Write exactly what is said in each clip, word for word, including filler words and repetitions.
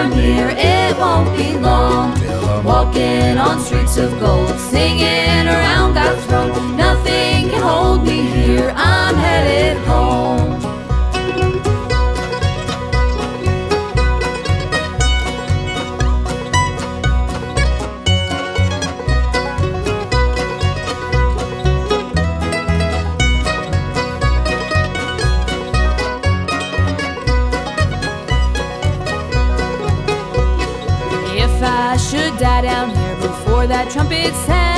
I'm here, it won't be long. Walking on streets of gold, singing around God's throne. Nothing can hold me here, I'm headed home. If I should die down here before that trumpet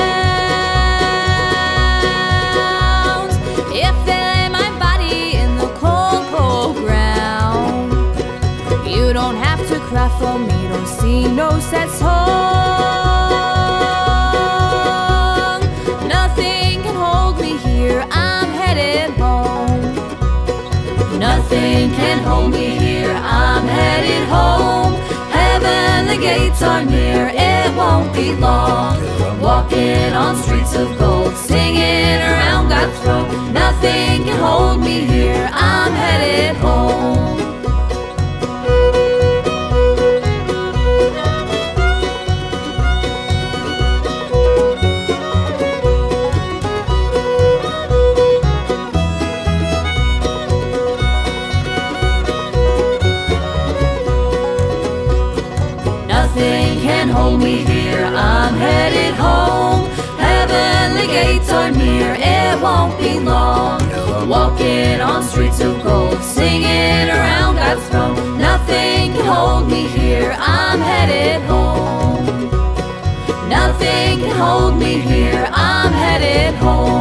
sounds, if they lay my body in the cold, cold ground, you don't have to cry for me, don't sing no sad song. Nothing can hold me here, I'm headed home. Nothing can hold me here, I'm headed home. Heaven, the gates are near, it won't be long. Walking on streets of gold, singing around God's throne. Nothing can hold me here, I'm headed home. Nothing can hold me here, I'm headed home. Heaven, the gates are near, it won't be long. Walking on streets of gold, singing around God's throne. Nothing can hold me here, I'm headed home. Nothing can hold me here, I'm headed home.